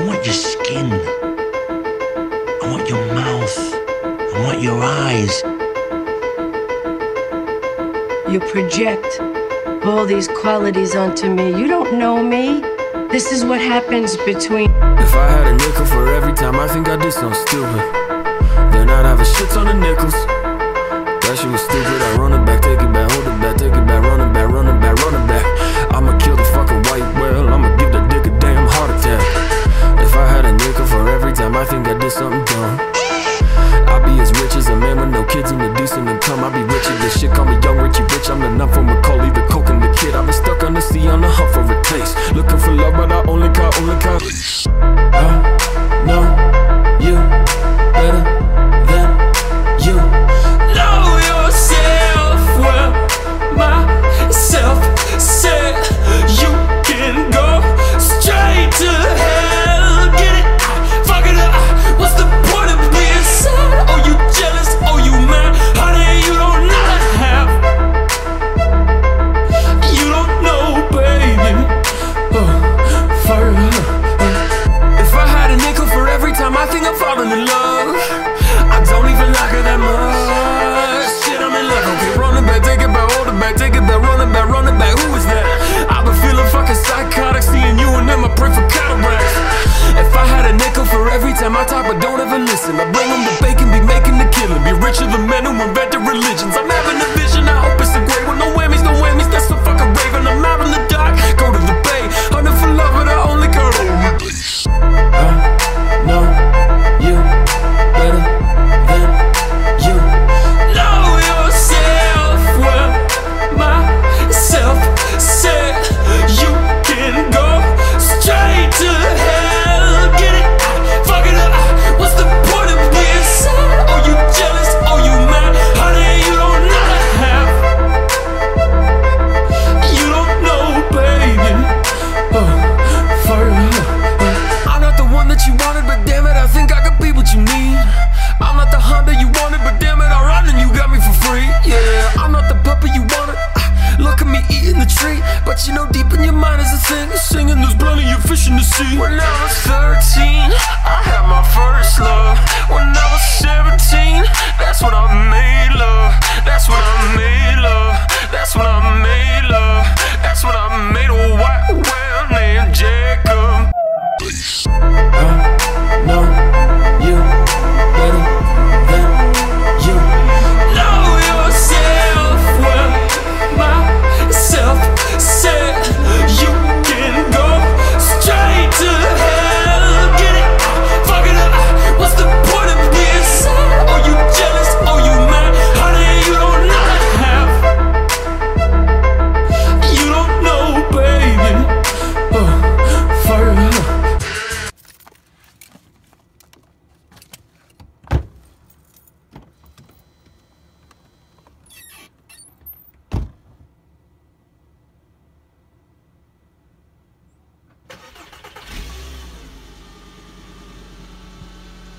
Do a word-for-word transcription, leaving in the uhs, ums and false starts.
I want your skin. I want your mouth. I want your eyes. You project all these qualities onto me. You don't know me. This is what happens between. If I had a nickel for every time I think I did something stupid, then I'd have a shit ton of nickels. That shit was stupid, I run it back, take it back, hold it back, take it back, run it back, run it back, run it back. I'ma kill the fucking white whale, I'ma give the dick a damn heart attack. If I had a nickel for every time I think I did something dumb, I'd be as rich as a man with no kids and a decent income. I'd be rich as this shit, call me Young Richie Rich. I'm the numb from Macaulay, the coke and the kid. I've been stuck on the sea on the hunt for a taste, looking for love but I only caught, only caught. I know you better than you know yourself. Well, myself said you can go straight to hell. Get it? Fuck it up. What's the point of being sad? Oh, you jealous? Oh, you mad? Honey, you don't know to have. You don't know, baby. Oh, fire. If I had a nickel for every time I think I'm falling in love, I don't even like it that much. Shit, I'm in love. Okay, run it back, take it back, hold it back, take it back, run it back, run it back. Who is that? I've been feeling fucking psychotic, seeing you and them. I pray for cataracts. If I had a nickel for every time I talk but don't ever listen, I bring them the bacon, be making the killing, be richer than men who invented religions. I'm having a vision, I hope it's a great one. No whammies, no whammies, that's so fucking raving. I'm out in the dark, go to the bay, hunting for love but I only got over days. I know you better than you know yourself. Well, myself said you can go straight to hell. Get it? Fuck it up. What's the point of being sad? Oh, you jealous? Oh, you mad? Honey, you don't know to have. You don't know, baby. Oh, fire up. I'm not the one that you wanted, but damn it, I think I could be what you need. I'm not the Honda you wanted, but damn it, I run and you got me for free. Yeah, I'm not the puppy you wanted. Look at me eating the tree, but you know deep in your mind is a thing. Singing there's plenty of fish in the sea. When I was thirteen, I had my first love. When I was seventeen, that's when I made love. That's when I made love. That's when I made love. That's when I made a white whale named Jacob.